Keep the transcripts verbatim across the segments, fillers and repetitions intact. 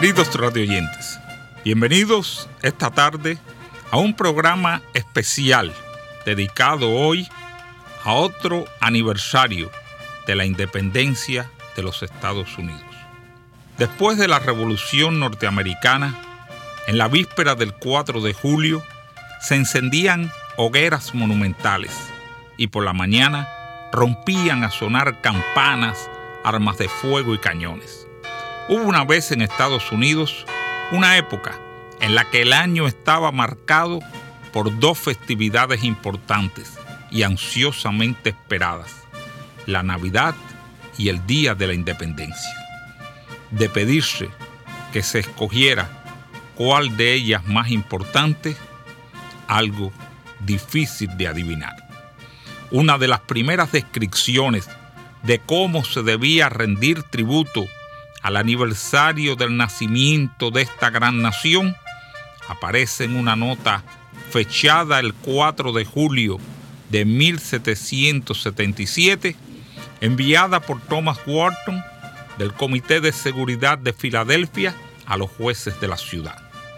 Queridos radioyentes, bienvenidos esta tarde a un programa especial dedicado hoy a otro aniversario de la independencia de los Estados Unidos. Después de la Revolución Norteamericana, en la víspera del cuatro de julio, se encendían hogueras monumentales y por la mañana rompían a sonar campanas, armas de fuego y cañones. Hubo una vez en Estados Unidos una época en la que el año estaba marcado por dos festividades importantes y ansiosamente esperadas: la Navidad y el Día de la Independencia. De pedirse que se escogiera cuál de ellas más importante, algo difícil de adivinar. Una de las primeras descripciones de cómo se debía rendir tributo al aniversario del nacimiento de esta gran nación aparece en una nota fechada el cuatro de julio de mil setecientos setenta y siete, enviada por Thomas Wharton del Comité de Seguridad de Filadelfia a los jueces de la ciudad.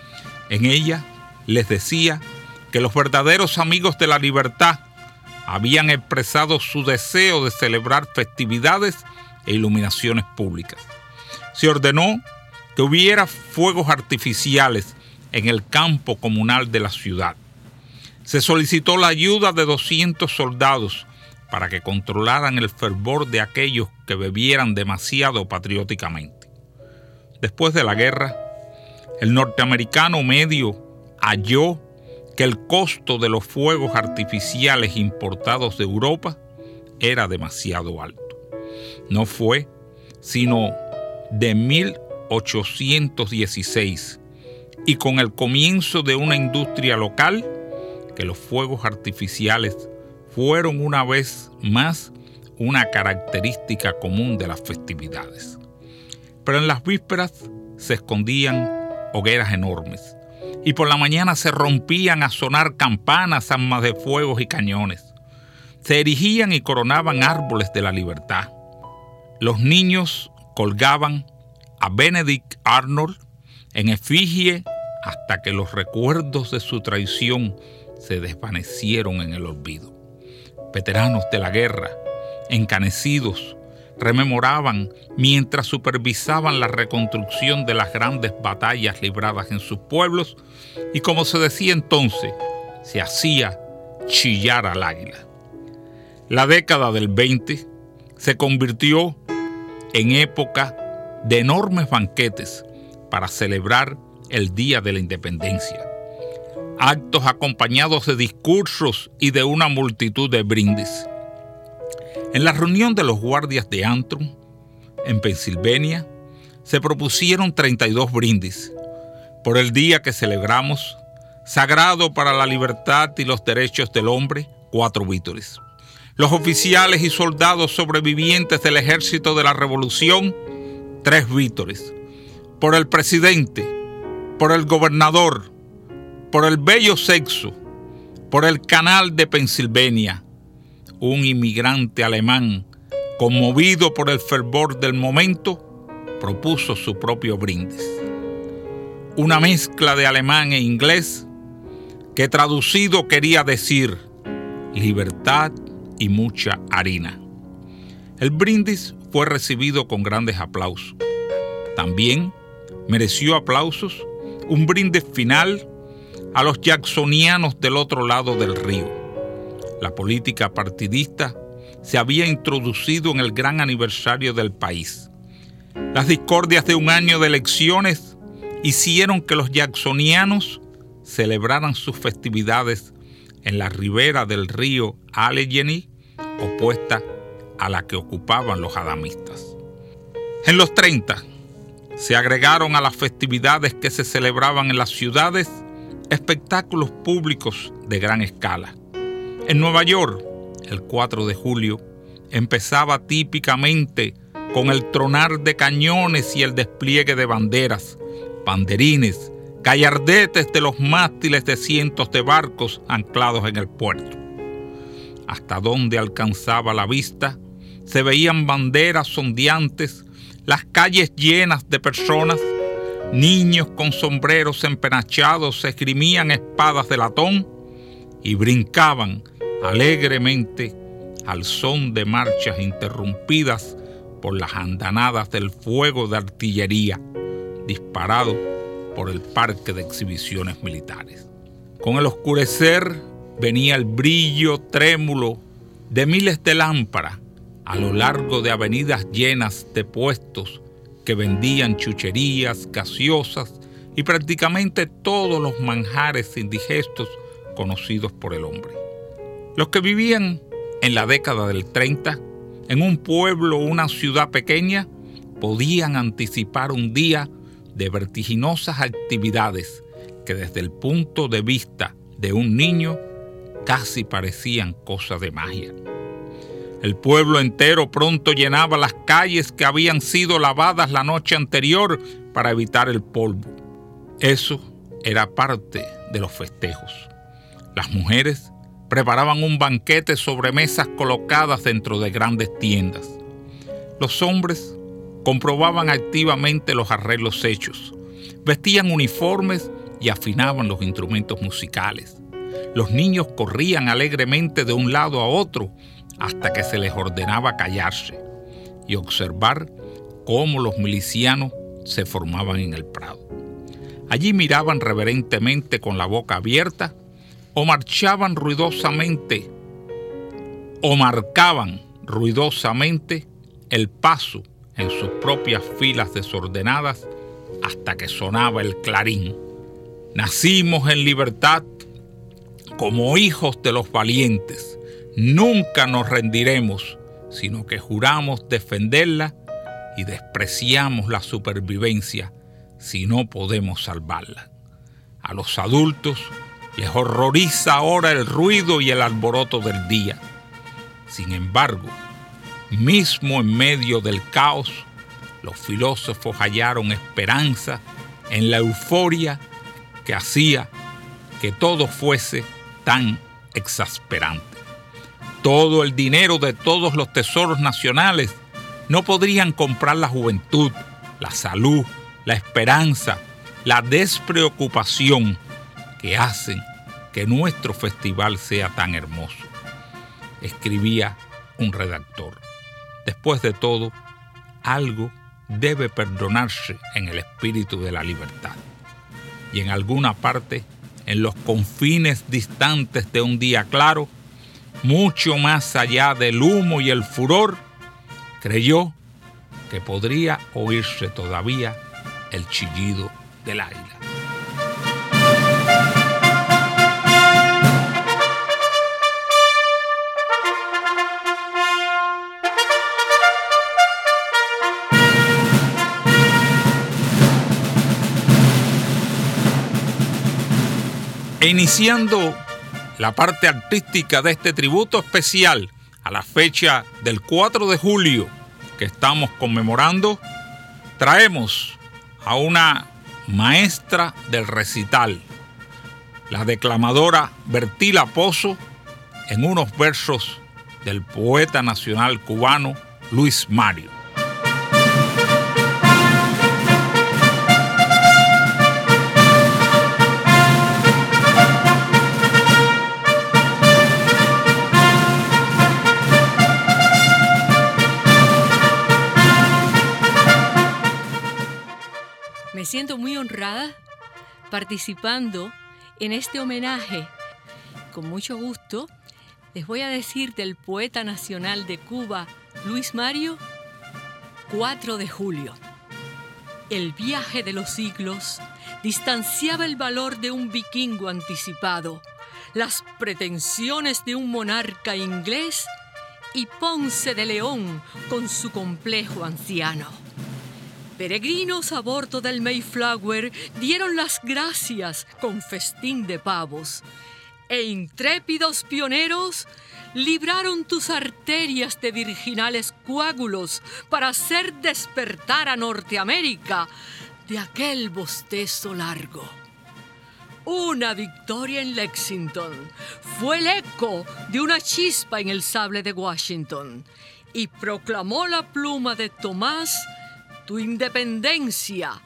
En ella les decía que los verdaderos amigos de la libertad habían expresado su deseo de celebrar festividades e iluminaciones públicas. Se ordenó que hubiera fuegos artificiales en el campo comunal de la ciudad. Se solicitó la ayuda de doscientos soldados para que controlaran el fervor de aquellos que bebieran demasiado patrióticamente. Después de la guerra, el norteamericano medio halló que el costo de los fuegos artificiales importados de Europa era demasiado alto. No fue sino de mil ochocientos dieciséis y con el comienzo de una industria local que los fuegos artificiales fueron una vez más una característica común de las festividades. Pero en las vísperas se escondían hogueras enormes y por la mañana se rompían a sonar campanas, armas de fuego y cañones. Se erigían y coronaban árboles de la libertad. Los niños colgaban a Benedict Arnold en efigie hasta que los recuerdos de su traición se desvanecieron en el olvido. Veteranos de la guerra, encanecidos, rememoraban mientras supervisaban la reconstrucción de las grandes batallas libradas en sus pueblos y, como se decía entonces, se hacía chillar al águila. La década del veinte se convirtió en época de enormes banquetes para celebrar el Día de la Independencia. Actos acompañados de discursos y de una multitud de brindis. En la reunión de los guardias de Antrim, en Pensilvania, se propusieron treinta y dos brindis por el día que celebramos, sagrado para la libertad y los derechos del hombre, cuatro vítores. Los oficiales y soldados sobrevivientes del ejército de la revolución, tres vítores. Por el presidente, por el gobernador, por el bello sexo, por el canal de Pensilvania. Un inmigrante alemán, conmovido por el fervor del momento, propuso su propio brindis. Una mezcla de alemán e inglés que traducido quería decir libertad y mucha harina. El brindis fue recibido con grandes aplausos. También mereció aplausos un brindis final a los jacksonianos del otro lado del río. La política partidista se había introducido en el gran aniversario del país. Las discordias de un año de elecciones hicieron que los jacksonianos celebraran sus festividades en la ribera del río Allegheny, opuesta a la que ocupaban los adamistas. En los treinta se agregaron a las festividades que se celebraban en las ciudades espectáculos públicos de gran escala. En Nueva York, el cuatro de julio, empezaba típicamente con el tronar de cañones y el despliegue de banderas, banderines, gallardetes de los mástiles de cientos de barcos anclados en el puerto. Hasta donde alcanzaba la vista, se veían banderas ondeantes, las calles llenas de personas, Niños con sombreros empenachados esgrimían espadas de latón y brincaban alegremente al son de marchas interrumpidas por las andanadas del fuego de artillería disparado por el parque de exhibiciones militares. Con el oscurecer venía el brillo trémulo de miles de lámparas a lo largo de avenidas llenas de puestos que vendían chucherías, gaseosas y prácticamente todos los manjares indigestos conocidos por el hombre. Los que vivían en la década del treinta, en un pueblo o una ciudad pequeña, podían anticipar un día de vertiginosas actividades que desde el punto de vista de un niño casi parecían cosas de magia. El pueblo entero pronto llenaba las calles que habían sido lavadas la noche anterior para evitar el polvo. Eso era parte de los festejos. Las mujeres preparaban un banquete sobre mesas colocadas dentro de grandes tiendas. Los hombres comprobaban activamente los arreglos hechos, vestían uniformes y afinaban los instrumentos musicales. Los niños corrían alegremente de un lado a otro hasta que se les ordenaba callarse y observar cómo los milicianos se formaban en el prado. Allí miraban reverentemente con la boca abierta o marchaban ruidosamente o marcaban ruidosamente el paso en sus propias filas desordenadas hasta que sonaba el clarín. Nacimos en libertad como hijos de los valientes. Nunca nos rendiremos, sino que juramos defenderla y despreciamos la supervivencia si no podemos salvarla. A los adultos les horroriza ahora el ruido y el alboroto del día. Sin embargo, mismo en medio del caos, los filósofos hallaron esperanza en la euforia que hacía que todo fuese tan exasperante. Todo el dinero de todos los tesoros nacionales no podrían comprar la juventud, la salud, la esperanza, la despreocupación que hacen que nuestro festival sea tan hermoso. Escribía un redactor. Después de todo, algo debe perdonarse en el espíritu de la libertad. Y en alguna parte, en los confines distantes de un día claro, mucho más allá del humo y el furor, creyó que podría oírse todavía el chillido del águila. E iniciando la parte artística de este tributo especial a la fecha del cuatro de julio que estamos conmemorando, traemos a una maestra del recital, la declamadora Bertila Pozo, en unos versos del poeta nacional cubano Luis Mario. Me siento muy honrada participando en este homenaje. Con mucho gusto les voy a decir del poeta nacional de Cuba, Luis Mario, cuatro de julio. El viaje de los siglos distanciaba el valor de un vikingo anticipado, las pretensiones de un monarca inglés y Ponce de León con su complejo anciano. Peregrinos a bordo del Mayflower dieron las gracias con festín de pavos, e intrépidos pioneros libraron tus arterias de virginales coágulos para hacer despertar a Norteamérica de aquel bostezo largo. Una victoria en Lexington fue el eco de una chispa en el sable de Washington y proclamó la pluma de Tomás tu independencia,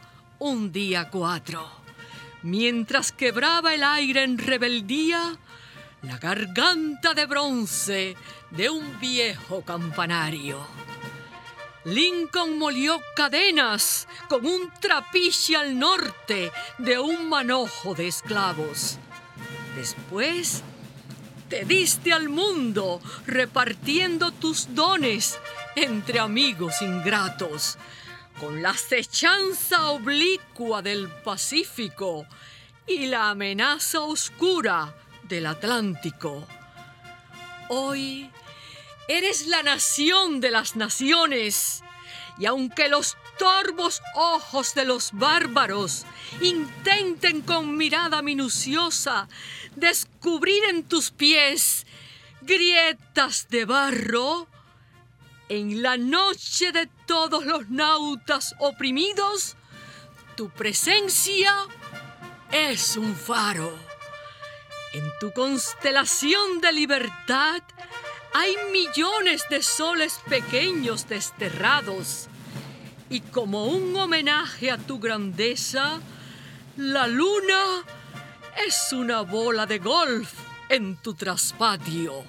un día cuatro, mientras quebraba el aire en rebeldía la garganta de bronce de un viejo campanario. Lincoln molió cadenas con un trapiche al norte de un manojo de esclavos. Después te diste al mundo repartiendo tus dones entre amigos ingratos, con la acechanza oblicua del Pacífico y la amenaza oscura del Atlántico. Hoy eres la nación de las naciones, y aunque los torvos ojos de los bárbaros intenten con mirada minuciosa descubrir en tus pies grietas de barro, en la noche de todos los nautas oprimidos, tu presencia es un faro. En tu constelación de libertad hay millones de soles pequeños desterrados, y como un homenaje a tu grandeza, la luna es una bola de golf en tu traspatio.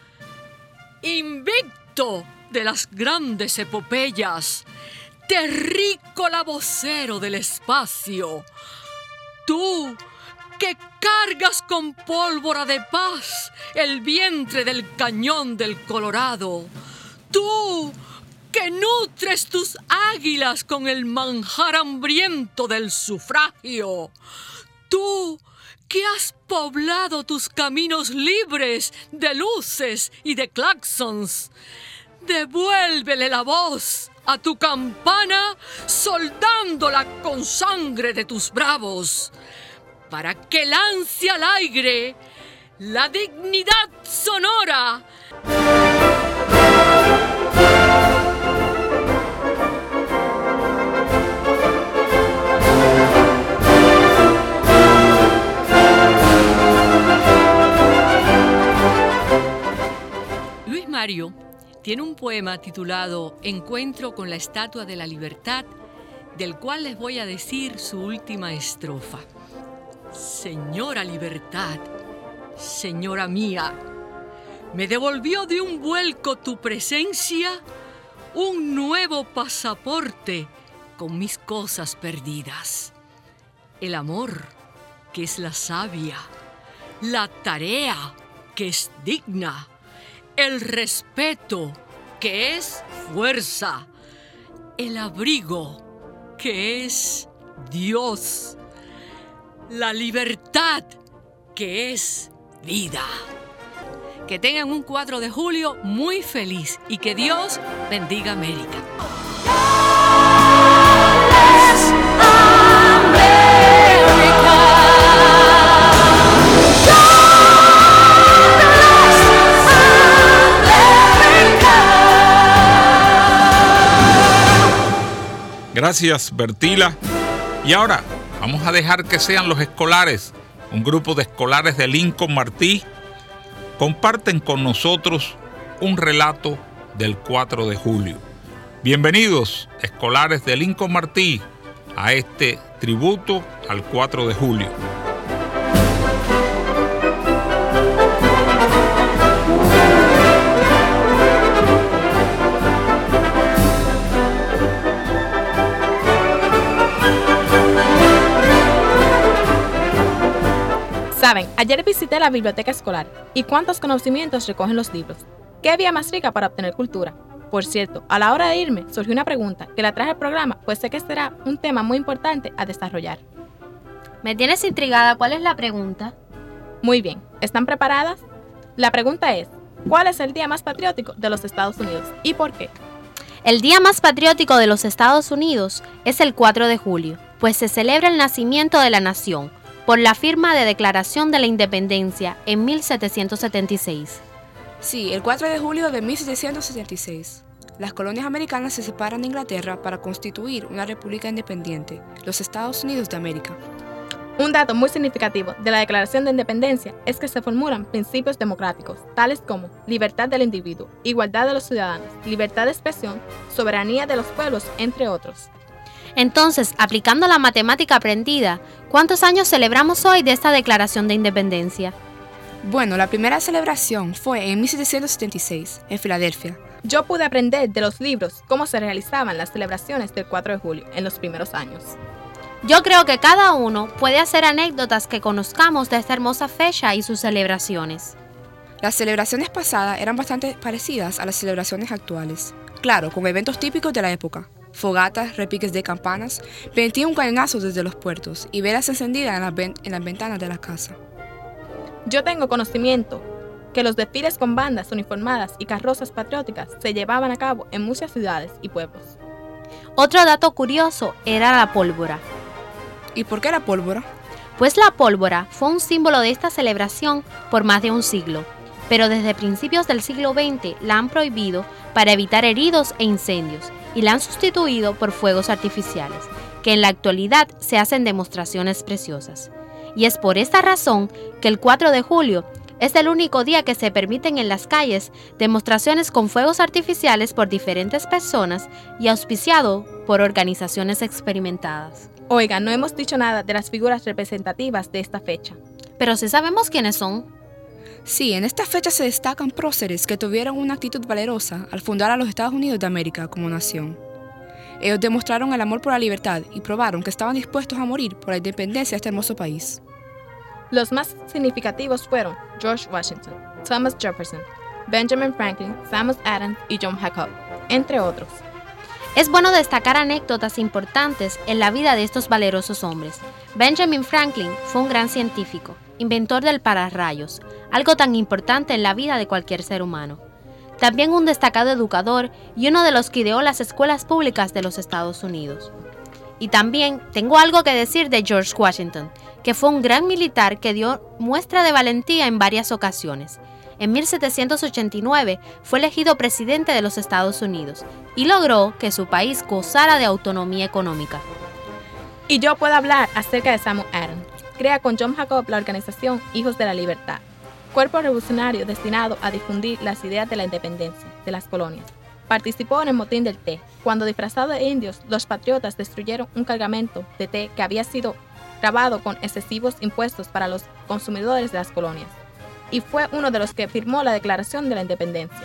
Invicto de las grandes epopeyas, terrícola vocero del espacio, tú que cargas con pólvora de paz el vientre del cañón del Colorado, tú que nutres tus águilas con el manjar hambriento del sufragio, tú que has poblado tus caminos libres de luces y de claxons, devuélvele la voz a tu campana soldándola con sangre de tus bravos, para que lance al aire la dignidad sonora. Luis Mario tiene un poema titulado Encuentro con la Estatua de la Libertad, del cual les voy a decir su última estrofa. Señora Libertad, señora mía, me devolvió de un vuelco tu presencia un nuevo pasaporte con mis cosas perdidas. El amor, que es la savia, la tarea, que es digna, el respeto, que es fuerza, el abrigo, que es Dios, la libertad, que es vida. Que tengan un cuatro de julio muy feliz y que Dios bendiga América. Gracias, Bertila. Y ahora vamos a dejar que sean los escolares, un grupo de escolares de Lincoln Martí, comparten con nosotros un relato del cuatro de julio. Bienvenidos, escolares de Lincoln Martí, a este tributo al cuatro de julio. Saben, ayer visité la biblioteca escolar y cuántos conocimientos recogen los libros. ¿Qué vía más rica para obtener cultura? Por cierto, a la hora de irme surgió una pregunta que la traje al programa, pues sé que será un tema muy importante a desarrollar. Me tienes intrigada, ¿cuál es la pregunta? Muy bien, ¿están preparadas? La pregunta es, ¿cuál es el día más patriótico de los Estados Unidos y por qué? El día más patriótico de los Estados Unidos es el cuatro de julio, pues se celebra el nacimiento de la nación, por la firma de Declaración de la Independencia en mil setecientos setenta y seis. Sí, el cuatro de julio de mil setecientos setenta y seis. Las colonias americanas se separan de Inglaterra para constituir una república independiente, los Estados Unidos de América. Un dato muy significativo de la Declaración de Independencia es que se formulan principios democráticos, tales como libertad del individuo, igualdad de los ciudadanos, libertad de expresión, soberanía de los pueblos, entre otros. Entonces, aplicando la matemática aprendida, ¿cuántos años celebramos hoy de esta Declaración de Independencia? Bueno, la primera celebración fue en mil setecientos setenta y seis, en Filadelfia. Yo pude aprender de los libros cómo se realizaban las celebraciones del cuatro de julio en los primeros años. Yo creo que cada uno puede hacer anécdotas que conozcamos de esta hermosa fecha y sus celebraciones. Las celebraciones pasadas eran bastante parecidas a las celebraciones actuales. Claro, con eventos típicos de la época. Fogatas, repiques de campanas, veintiún cañonazos desde los puertos y velas encendidas en las, ven- en las ventanas de la casa. Yo tengo conocimiento que los desfiles con bandas uniformadas y carrozas patrióticas se llevaban a cabo en muchas ciudades y pueblos. Otro dato curioso era la pólvora. ¿Y por qué la pólvora? Pues la pólvora fue un símbolo de esta celebración por más de un siglo, pero desde principios del siglo veinte la han prohibido para evitar heridos e incendios y la han sustituido por fuegos artificiales, que en la actualidad se hacen demostraciones preciosas. Y es por esta razón que el cuatro de julio es el único día que se permiten en las calles demostraciones con fuegos artificiales por diferentes personas y auspiciado por organizaciones experimentadas. Oiga, no hemos dicho nada de las figuras representativas de esta fecha. Pero sí sabemos quiénes son. Sí, en esta fecha se destacan próceres que tuvieron una actitud valerosa al fundar a los Estados Unidos de América como nación. Ellos demostraron el amor por la libertad y probaron que estaban dispuestos a morir por la independencia de este hermoso país. Los más significativos fueron George Washington, Thomas Jefferson, Benjamin Franklin, Samuel Adams y John Hancock, entre otros. Es bueno destacar anécdotas importantes en la vida de estos valerosos hombres. Benjamin Franklin fue un gran científico, inventor del pararrayos, algo tan importante en la vida de cualquier ser humano. También un destacado educador y uno de los que ideó las escuelas públicas de los Estados Unidos. Y también tengo algo que decir de George Washington, que fue un gran militar que dio muestra de valentía en varias ocasiones. En mil setecientos ochenta y nueve fue elegido presidente de los Estados Unidos y logró que su país gozara de autonomía económica. Y yo puedo hablar acerca de Samuel Adams. Crea con John Hancock la organización Hijos de la Libertad, cuerpo revolucionario destinado a difundir las ideas de la independencia de las colonias. Participó en el motín del té, cuando disfrazados de indios, los patriotas destruyeron un cargamento de té que había sido grabado con excesivos impuestos para los consumidores de las colonias, y fue uno de los que firmó la Declaración de la Independencia.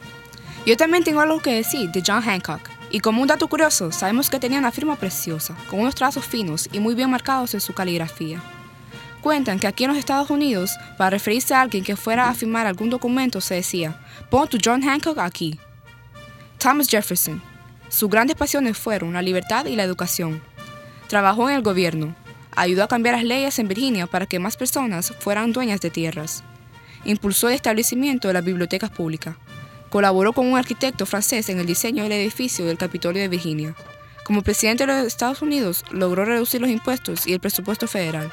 Yo también tengo algo que decir de John Hancock, y como un dato curioso, sabemos que tenía una firma preciosa, con unos trazos finos y muy bien marcados en su caligrafía. Cuentan que aquí en los Estados Unidos, para referirse a alguien que fuera a firmar algún documento, se decía, pon tu John Hancock aquí. Thomas Jefferson. Sus grandes pasiones fueron la libertad y la educación. Trabajó en el gobierno. Ayudó a cambiar las leyes en Virginia para que más personas fueran dueñas de tierras. Impulsó el establecimiento de las bibliotecas públicas. Colaboró con un arquitecto francés en el diseño del edificio del Capitolio de Virginia. Como presidente de los Estados Unidos, logró reducir los impuestos y el presupuesto federal.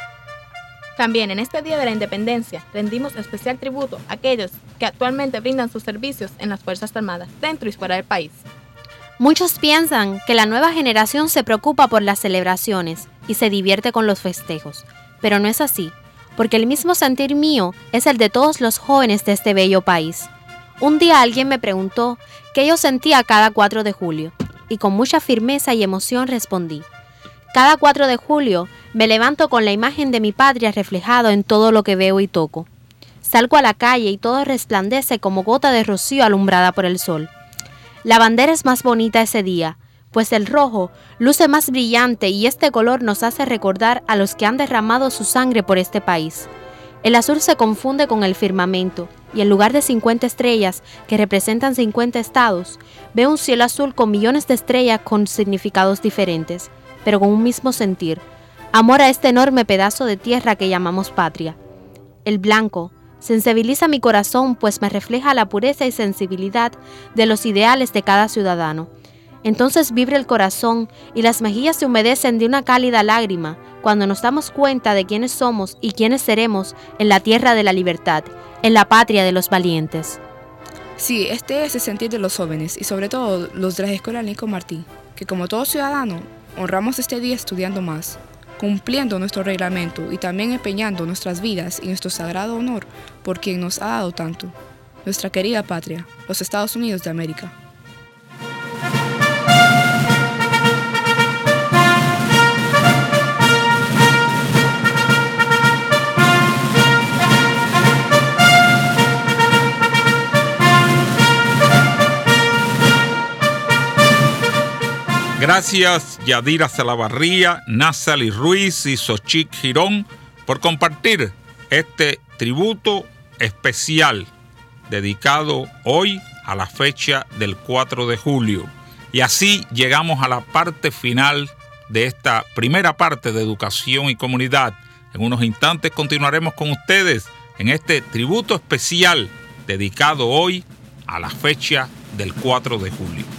También en este Día de la Independencia rendimos especial tributo a aquellos que actualmente brindan sus servicios en las Fuerzas Armadas, dentro y fuera del país. Muchos piensan que la nueva generación se preocupa por las celebraciones y se divierte con los festejos, pero no es así, porque el mismo sentir mío es el de todos los jóvenes de este bello país. Un día alguien me preguntó qué yo sentía cada cuatro de julio, y con mucha firmeza y emoción respondí: cada cuatro de julio me levanto con la imagen de mi patria reflejado en todo lo que veo y toco. Salgo a la calle y todo resplandece como gota de rocío alumbrada por el sol. La bandera es más bonita ese día, pues el rojo luce más brillante y este color nos hace recordar a los que han derramado su sangre por este país. El azul se confunde con el firmamento y en lugar de cincuenta estrellas que representan cincuenta estados, veo un cielo azul con millones de estrellas con significados diferentes, pero con un mismo sentir: amor a este enorme pedazo de tierra que llamamos patria. El blanco sensibiliza mi corazón, pues me refleja la pureza y sensibilidad de los ideales de cada ciudadano. Entonces vibra el corazón y las mejillas se humedecen de una cálida lágrima cuando nos damos cuenta de quiénes somos y quiénes seremos en la tierra de la libertad, en la patria de los valientes. Sí, este es el sentir de los jóvenes y sobre todo los de la escuela Lincoln Martí, que como todo ciudadano honramos este día estudiando más, cumpliendo nuestro reglamento y también empeñando nuestras vidas y nuestro sagrado honor por quien nos ha dado tanto, nuestra querida patria, los Estados Unidos de América. Gracias Yadira Salavarría, Nazali Ruiz y Xochitl Girón por compartir este tributo especial dedicado hoy a la fecha del cuatro de julio. Y así llegamos a la parte final de esta primera parte de Educación y Comunidad. En unos instantes continuaremos con ustedes en este tributo especial dedicado hoy a la fecha del cuatro de julio.